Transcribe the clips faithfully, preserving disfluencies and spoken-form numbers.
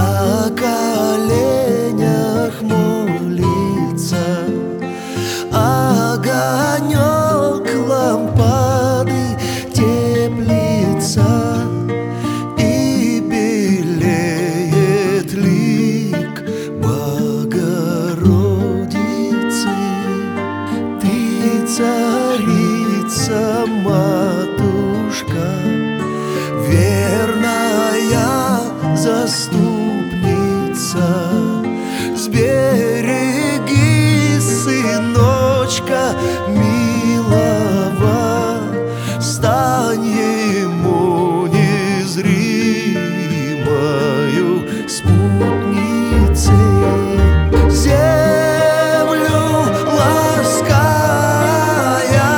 на коленях молится, огонек лампады теплится, и белеет лик Богородицы. Ты царица, матушка, верная заступница, сбереги сыночка милого, стань ему незримою спутницей. Землю лаская,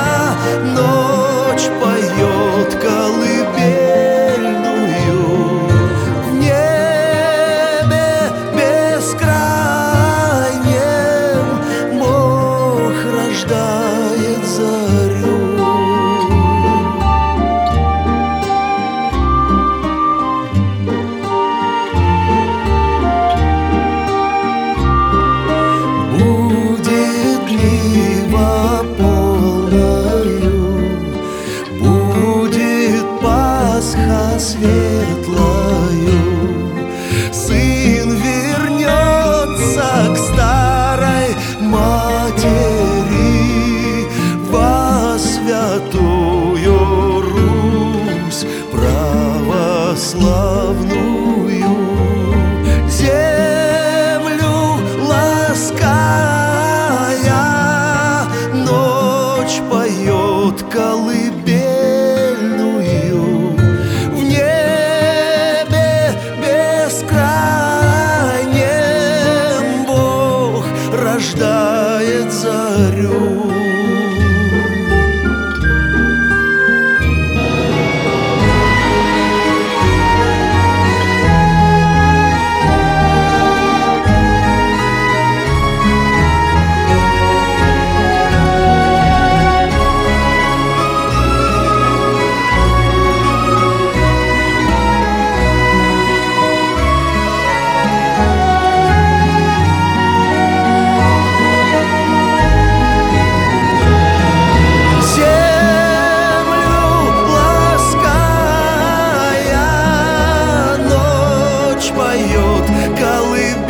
ночь поет колыбельную. В небе бескрайнем Бог рождает зарю. Будет нива полною, будет Пасха светлою, сын вернется к старой матери во святую Русь православную. Землю лаская, ночь поет колыбельную. В небе бескрайнем Бог рождает зарю. Поет колыбель.